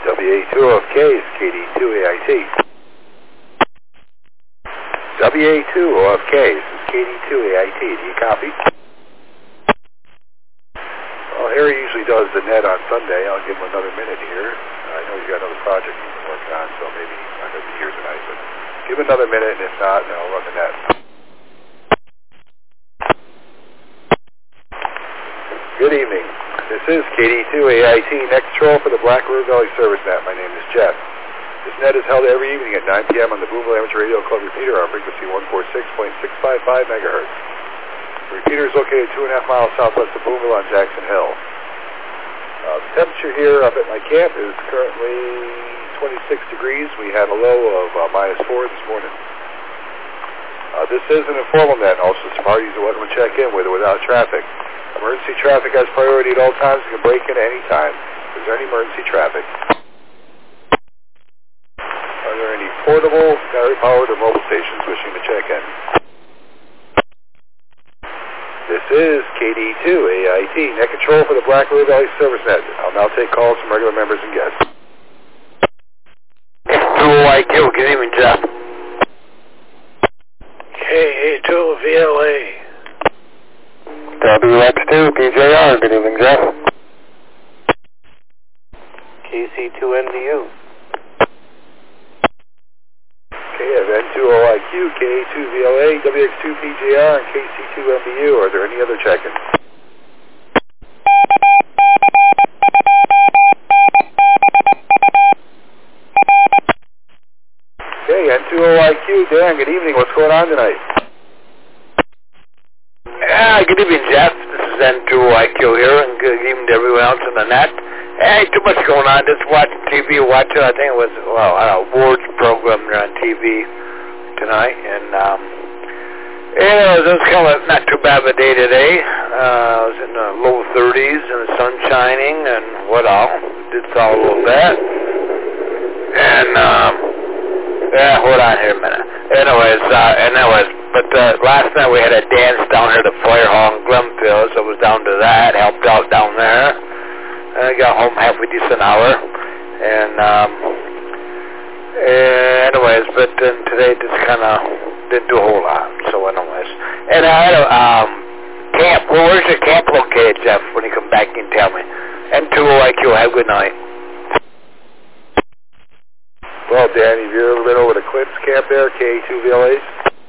WA2OFK is KD2AIT. WA2OFK, this is KD2AIT. Do you copy? Well, Harry usually does the net on Sunday. I'll give him another minute here. I know he's got another project he's been working on, so maybe he's not going to be here tonight, but give him another minute, and if not, then I'll run the net. Good evening. This is KD2AIT Net Control for the Black River Valley Service Net. My name is Jeff. This net is held every evening at 9 p.m. on the Boonville Amateur Radio Club repeater on frequency 146.655 megahertz. The repeater is located 2.5 miles southwest of Boonville on Jackson Hill. The temperature here up at my camp is currently 26 degrees. We had a low of -4 this morning. This is an informal net, and also some parties are welcome to check in with or without traffic. Emergency traffic has priority at all times and can break in at any time. Is there any emergency traffic? Are there any portable, battery-powered, or mobile stations wishing to check in? This is KD2AIT Net Control for the Black River Valley Service Net. I'll now take calls from regular members and guests. K2IQ, good evening, Jeff. KA2VLA. WX2 PJR, good evening, Jeff. KC2NDU. KFN2OIQ, KA2VLA, WX2PJR, and KC2MBU. Are there any other check-ins? KN2OIQ, Dan, good evening. What's going on tonight? Good evening, Jeff. This is N2IQ here, and good evening to everyone else in the net. Hey, too much going on. Just watching TV, I think it was, awards program there on TV tonight, and, it was kind of not too bad of a day today. It was in the low 30s, and the sun shining, and what all. Did saw a little bit. And, hold on here a minute. But last night we had a dance down here at the fire hall in Glenfield, so I was down to that, helped out down there. And I got home halfway decent hour. And, but then today just kind of didn't do a whole lot. So anyways. And I had a camp. Well, where's your camp located, Jeff, when you come back and tell me? N2OIQ, have a good night. Well, Danny, have you ever been over to Clint's camp there, KA2VLA's?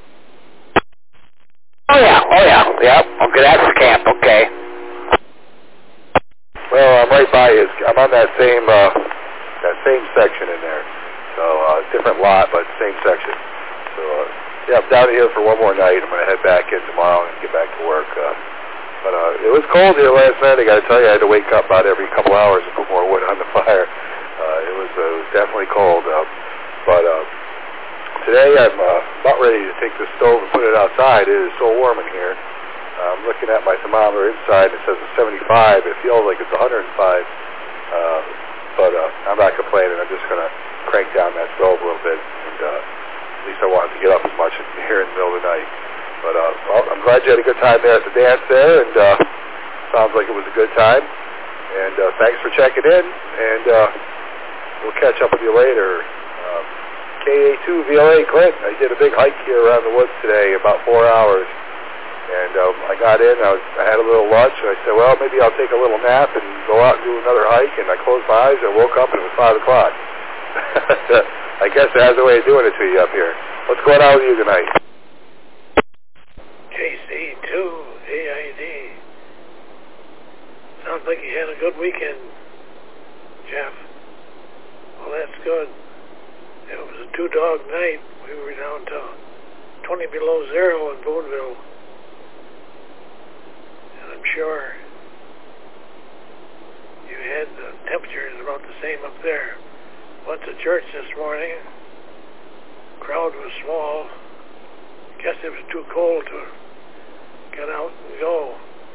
Oh yeah, yep. Okay, that's the camp, okay. Well, I'm right by his, I'm on that same section in there. So, different lot, but same section. So, I'm down here for one more night. I'm going to head back in tomorrow and get back to work. But it was cold here last night. I got to tell you, I had to wake up about every couple hours and put more wood on the fire. It was definitely cold. But today I'm about ready to take the stove and put it outside. It is so warm in here. I'm looking at my thermometer inside. It says it's 75. It feels like it's 105. But I'm not complaining. I'm just going to crank down that stove a little bit. And at least I wanted to get up as much here in the middle of the night. But well, I'm glad you had a good time there at the dance there. And sounds like it was a good time. And thanks for checking in. And we'll catch up with you later. KA2VLA, Clint. I did a big hike here around the woods today, about 4 hours. And I got in, I had a little lunch, and I said, well, maybe I'll take a little nap and go out and do another hike. And I closed my eyes and woke up, and it was 5 o'clock. I guess it has a way of doing it to you up here. What's going on with you tonight? KC2AID. Sounds like you had a good weekend, Jeff. Well, that's good. It was a 2-dog night. We were down to 20 below zero in Boonville. And I'm sure you had the temperatures about the same up there. Went to church this morning. Crowd was small. Guess it was too cold to get out and go.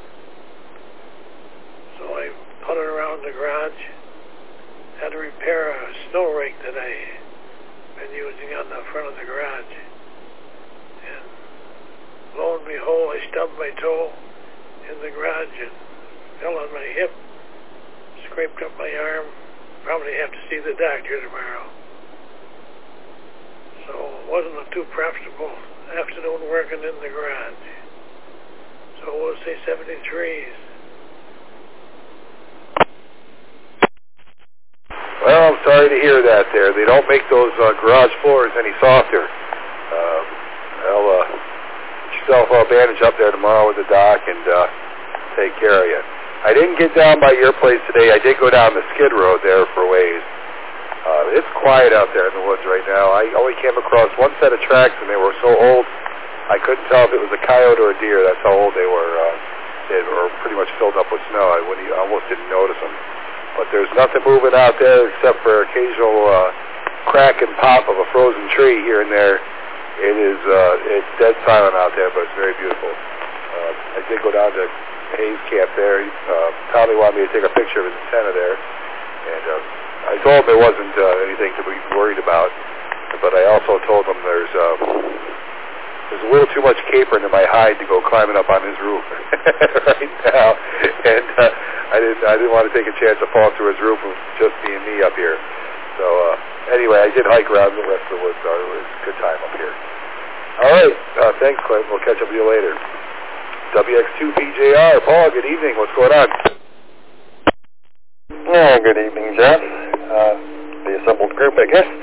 So I putted around the garage. Had to repair a snow rake that I been using on the front of the garage. And lo and behold, I stubbed my toe in the garage and fell on my hip, scraped up my arm, probably have to see the doctor tomorrow. So it wasn't a too profitable afternoon working in the garage. So we'll say 73s. Well, I'm sorry to hear that there. They don't make those garage floors any softer. Get yourself a bandage up there tomorrow with the doc and take care of you. I didn't get down by your place today. I did go down the skid road there for a ways. It's quiet out there in the woods right now. I only came across one set of tracks, and they were so old, I couldn't tell if it was a coyote or a deer. That's how old they were. They were pretty much filled up with snow. I almost didn't notice them. But there's nothing moving out there except for occasional crack and pop of a frozen tree here and there. It's dead silent out there, but it's very beautiful. I did go down to Hayes Camp there. Tommy wanted me to take a picture of his antenna there, and I told him there wasn't anything to be worried about. But I also told him there's a little too much capering in my hide to go climbing up on his roof right now, and I didn't want to take a chance of falling through his roof with just being me up here. So anyway, I did hike around the rest of the woods. So it was a good time up here. All right, thanks, Clint. We'll catch up with you later. WX2PJR, Paul. Good evening. What's going on? Yeah, good evening, Jeff. The assembled group, I guess.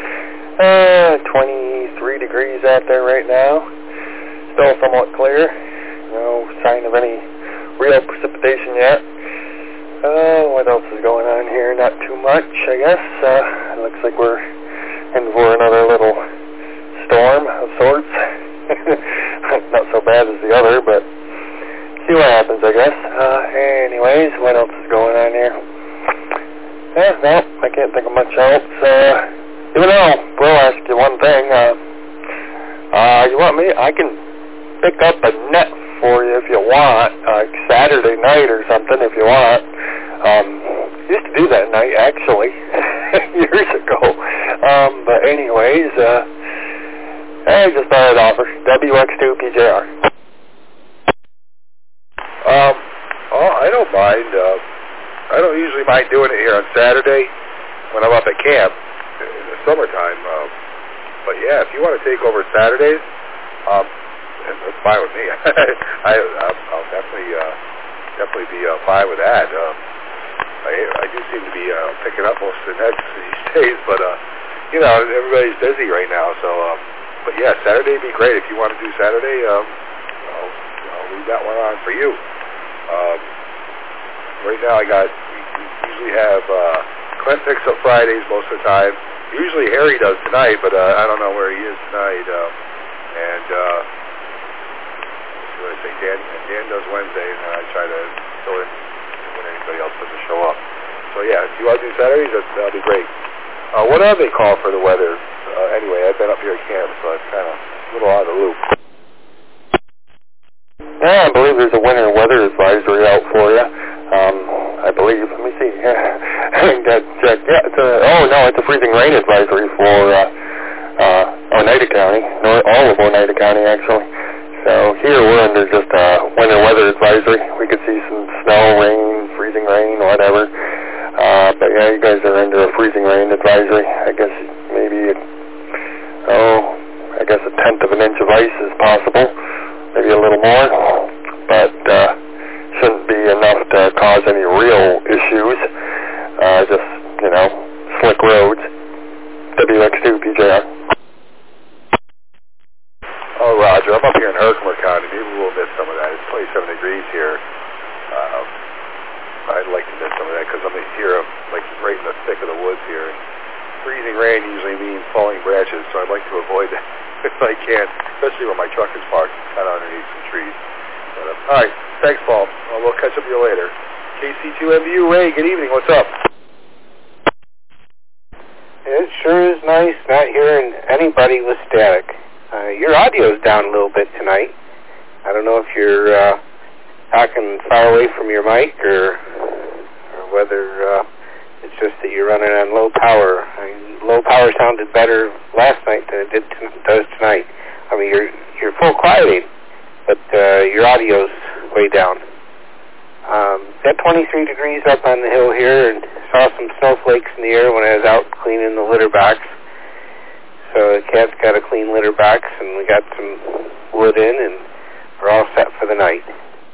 23 degrees out there right now. Still somewhat clear. No sign of any real precipitation yet. What else is going on here? Not too much, I guess. It looks like we're in for another little storm of sorts. Not so bad as the other, but see what happens, I guess. Anyways, what else is going on here? No, I can't think of much else. Even though, we'll ask you one thing. You want me? I can pick up a net for you if you want, like Saturday night or something if you want. Used to do that night, actually, years ago. But anyways, I just thought I'd offer. WX2PJR. I don't mind. I don't usually mind doing it here on Saturday when I'm up at camp in the summertime. But yeah, if you want to take over Saturdays, that's fine with me. I'll definitely be fine with that. I do seem to be picking up most of the nets these days, but everybody's busy right now. So, but yeah, Saturday would be great. If you want to do Saturday, I'll leave that one on for you. Right now, we usually have Clint picks up Fridays most of the time. Usually Harry does tonight, but I don't know where he is tonight. And what did I say? Dan does Wednesday, and I try to fill in when anybody else doesn't show up. So yeah, if you want to do Saturdays, that'll be great. What do they call for the weather? Anyway, I've been up here at camp, so I'm kind of a little out of the loop. Yeah, I believe there's a winter weather advisory out for you. I believe. Let me see. I got checked. Yeah, it's a freezing rain advisory for Oneida County, all of Oneida County, actually. So here we're under just a winter weather advisory. We could see some snow, rain, freezing rain, whatever. But yeah, you guys are under a freezing rain advisory. I guess maybe, I guess a tenth of an inch of ice is possible. Maybe a little more. But shouldn't be enough to cause any real issues. Just, slick roads. WX2PJR. Oh, Roger, I'm up here in Herkimer County. Maybe we'll miss some of that. It's 27 degrees here. I'd like to miss some of that because I'm here, like right in the thick of the woods here. And freezing rain usually means falling branches, so I'd like to avoid that if I can, especially when my truck is parked kind of underneath some trees. But, all right, thanks, Paul. We'll catch up with you later. KC2MU, Ray, good evening. What's up? It sure is nice not hearing anybody with static. Your audio's down a little bit tonight. I don't know if you're talking far away from your mic or whether it's just that you're running on low power. Low power sounded better last night than it does tonight. I mean, you're full quieting, but your audio's way down. Got 23 degrees up on the hill here, and saw some snowflakes in the air when I was out cleaning the litter box. So the cat's got a clean litter box, and we got some wood in, and we're all set for the night.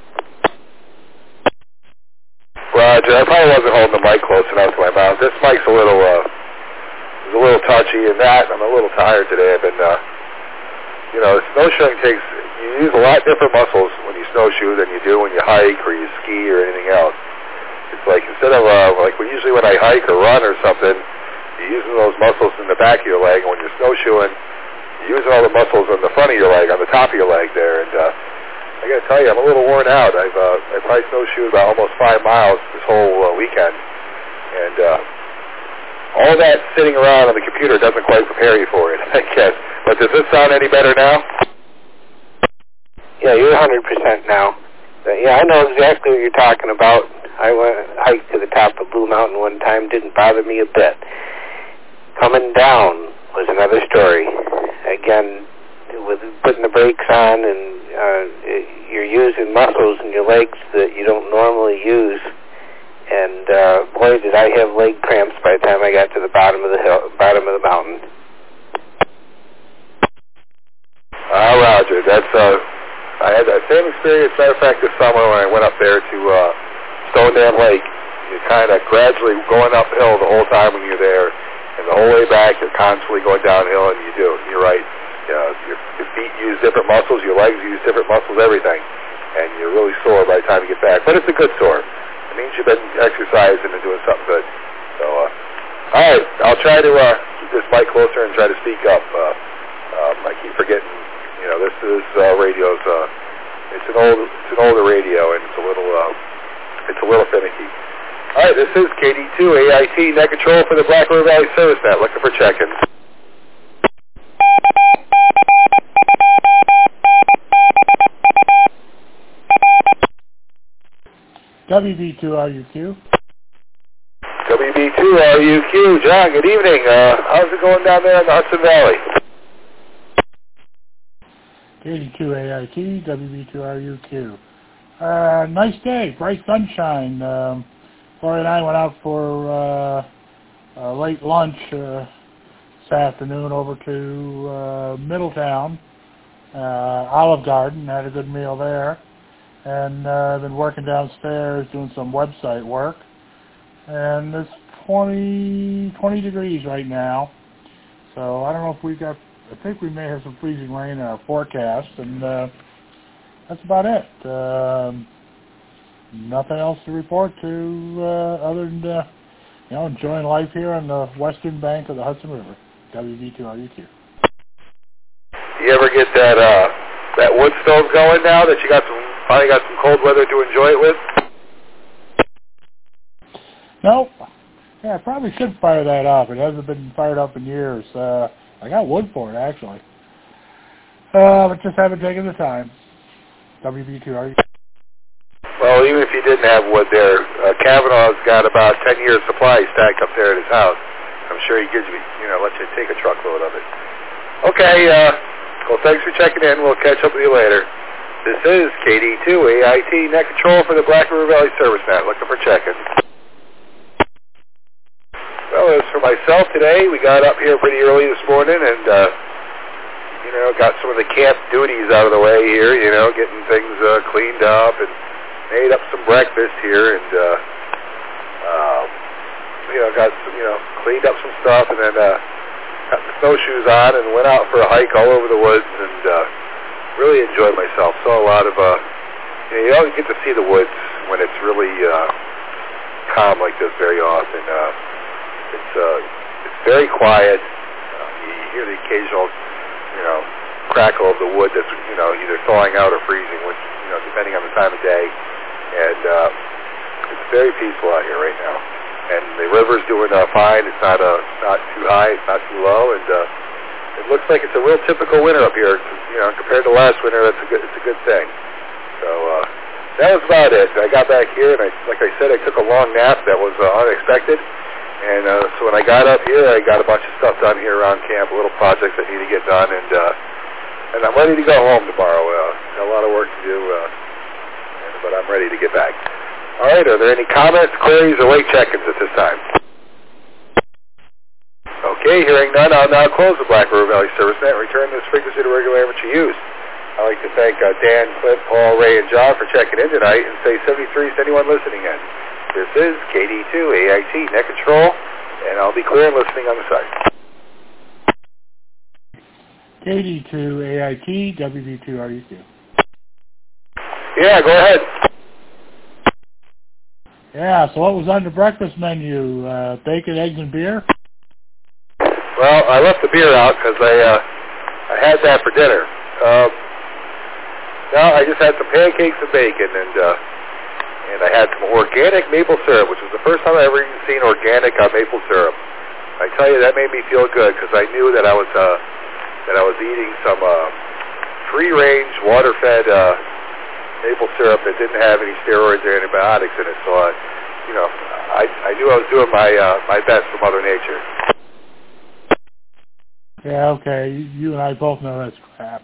Roger, I probably wasn't holding the mic close enough to my mouth. This mic's a little touchy, and I'm a little tired today. I've been, snowshoeing you use a lot different muscles when you snowshoe than you do when you hike or you ski or anything else. It's like instead of, usually when I hike or run or something, you're using those muscles in the back of your leg, and when you're snowshoeing, you're using all the muscles on the front of your leg, on the top of your leg there, and I got to tell you, I'm a little worn out. I probably snowshoed about almost 5 miles this whole weekend, and all that sitting around on the computer doesn't quite prepare you for it, I guess. But does this sound any better now? Yeah, you're 100% now. Yeah, I know exactly what you're talking about. I hiked to the top of Blue Mountain one time, didn't bother me a bit. Coming down was another story. Again, with putting the brakes on, and you're using muscles in your legs that you don't normally use. And boy, did I have leg cramps by the time I got to the bottom of the mountain. Roger. I had that same experience. Matter of fact, this summer when I went up there to Stone Dam Lake, you're kind of gradually going uphill the whole time when you're there, and the whole way back you're constantly going downhill, and you're right. Your feet use different muscles, your legs use different muscles, everything, and you're really sore by the time you get back. But it's a good sore. It means you've been exercising and doing something good. So, all right, I'll try to keep this mic closer and try to speak up. I keep forgetting. This is radio's. It's an older radio, and it's a little finicky. All right, this is KD2 AIT Net Control for the Black River Valley Service Net. Looking for check-in. WB2RUQ. WB2RUQ. John, good evening. How's it going down there in the Hudson Valley? KD2AIT, WB2RUQ. Nice day, bright sunshine. Corey and I went out for late lunch this afternoon over to Middletown, Olive Garden, had a good meal there. And I've been working downstairs doing some website work. And it's 20 degrees right now. So I don't know if I think we may have some freezing rain in our forecast, and that's about it. Nothing else to report to other than enjoying life here on the western bank of the Hudson River. WB2RUQ. You ever get that wood stove going now that you finally got some cold weather to enjoy it with? Nope. Yeah, I probably should fire that up. It hasn't been fired up in years. I got wood for it, actually. But just haven't taken the time. WB2RUQ. Well, even if you didn't have wood there, Kavanaugh's got about 10 years' supply stacked up there at his house. I'm sure he gives you, lets you take a truckload of it. Okay, well, thanks for checking in. We'll catch up with you later. This is KD2 AIT Net Control for the Black River Valley Service Net. Looking for check-in. Well, as for myself today, we got up here pretty early this morning and, got some of the camp duties out of the way here, getting things cleaned up and made up some breakfast here and, got some, cleaned up some stuff and then got the snowshoes on and went out for a hike all over the woods and really enjoyed myself. Saw a lot of, you don't get to see the woods when it's really calm like this very often. It's very quiet. You hear the occasional, crackle of the wood that's, either thawing out or freezing, which, depending on the time of day. And it's very peaceful out here right now. And the river's doing fine. It's not too high. It's not too low. And it looks like it's a real typical winter up here. Compared to last winter, it's a good thing. So that was about it. I got back here, and like I said, I took a long nap that was unexpected. And so when I got up here, I got a bunch of stuff done here around camp, little projects that need to get done, and I'm ready to go home tomorrow. Got a lot of work to do, but I'm ready to get back. All right, are there any comments, queries, or late check-ins at this time? Okay, hearing none, I'll now close the Black River Valley ServiceNet and return this frequency to regular amateur use. I'd like to thank Dan, Clint, Paul, Ray, and John for checking in tonight, and say 73 to anyone listening in. This is KD2 AIT Net Control, and I'll be clear and listening on the site. KD2 AIT, WV2REQ. Yeah, go ahead. Yeah, so what was on the breakfast menu? Bacon, eggs, and beer? Well, I left the beer out because I had that for dinner. No, I just had some pancakes and bacon, and I had some organic maple syrup, which was the first time I ever seen organic maple syrup. I tell you, that made me feel good because I knew that I was eating some free-range, water-fed maple syrup that didn't have any steroids or antibiotics in it. So, I knew I was doing my best for Mother Nature. Yeah, okay. You and I both know that's crap.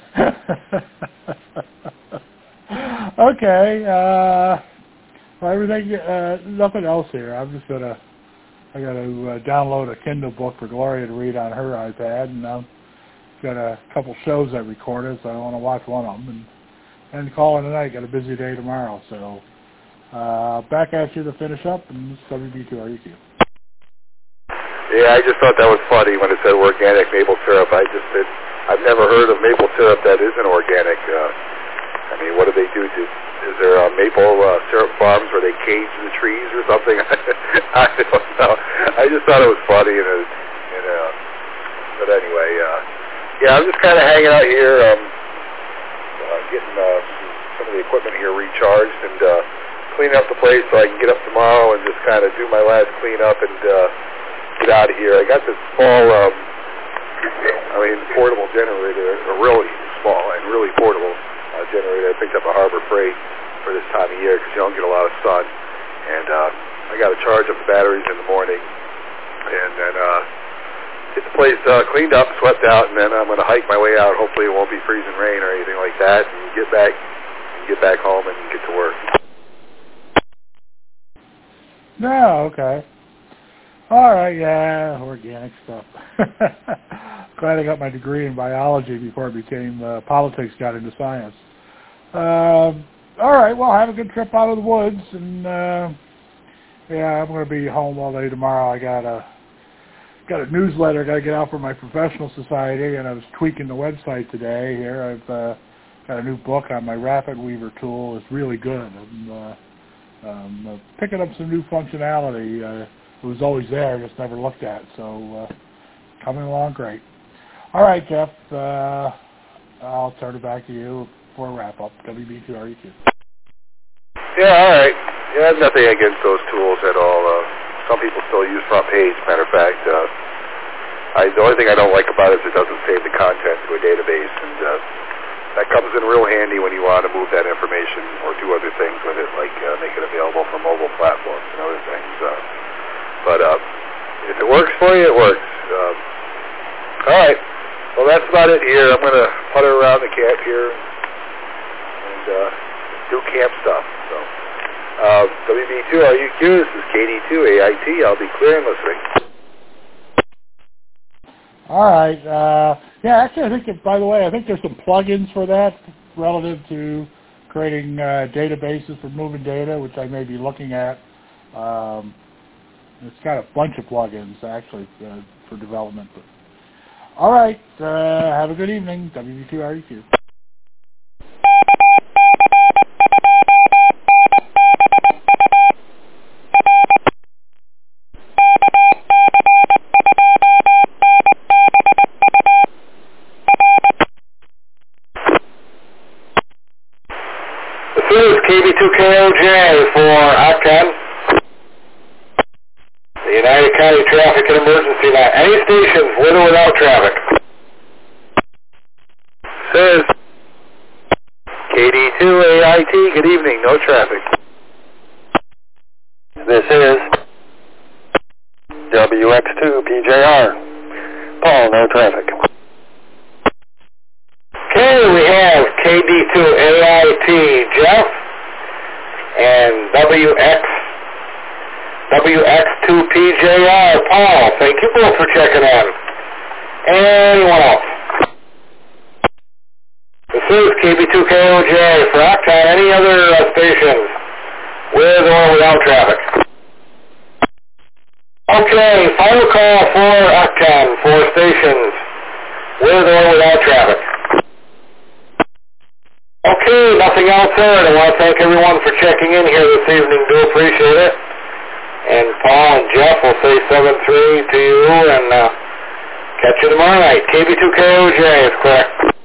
Okay. Well, everything. Nothing else here. I gotta download a Kindle book for Gloria to read on her iPad, and I've got a couple shows I recorded, so I want to watch one of them and call it a night. Got a busy day tomorrow, so back at you to finish up, and this is WB2REQ. Yeah, I just thought that was funny when it said organic maple syrup. I've never heard of maple syrup that isn't organic. I mean, what do they do? Is there maple syrup farms where they cage the trees or something? I don't know. I just thought it was funny, but anyway, yeah, I'm just kind of hanging out here, getting some of the equipment here recharged and cleaning up the place so I can get up tomorrow and just kind of do my last cleanup and get out of here. I got this small, portable generator, a really small and really portable generator. I picked up a Harbor Freight for this time of year because you don't get a lot of sun. And I got to charge up the batteries in the morning and then get the place cleaned up, swept out, and then I'm going to hike my way out. Hopefully it won't be freezing rain or anything like that, and get back home and get to work. No, okay. All right, yeah, organic stuff. Glad I got my degree in biology before it became politics got into science. All right, well, have a good trip out of the woods, and yeah, I'm going to be home all day tomorrow. I got a newsletter I got to get out for my professional society, and I was tweaking the website today. Here, I've got a new book on my Rapid Weaver tool. It's really good. I'm picking up some new functionality. It was always there, just never looked at. So coming along great. All right, Jeff. I'll turn it back to you for a wrap up. WB2REQ. Yeah, all right. Yeah, I have nothing against those tools at all. Some people still use front page. Matter of fact, the only thing I don't like about it is it doesn't save the content to a database, and that comes in real handy when you want to move that information or do other things with it, like make it available for mobile platforms and other things. But if it works for you, it works. All right. Well, that's about it here. I'm going to putter around the camp here and do camp stuff. So, WB2REQ, this is KD2 AIT. I'll be clear and listening. All right. Yeah, actually, I think, by the way, I think there's some plugins for that relative to creating databases for moving data, which I may be looking at. It's got a bunch of plugins, actually, for development. But, all right. Have a good evening. WB2REQ. This is KB2KOJ for OCTAN, the United County Traffic and Emergency Line. Any stations with or without traffic? Says KD2 AIT, good evening, no traffic. This is WX2 PJR. Paul, no traffic. Okay, we have KD2 AIT Jeff and WX2PJR. Paul, thank you both for checking in. Anyone else? This is KB2KOJ for Octon. Any other stations with or without traffic? Okay, final call for Octon for stations with or without traffic. Okay, nothing else there. I want to thank everyone for checking in here this evening. Do appreciate it. And Paul and Jeff will say 7-3 to you and catch you tomorrow night. KB2KOJ is correct.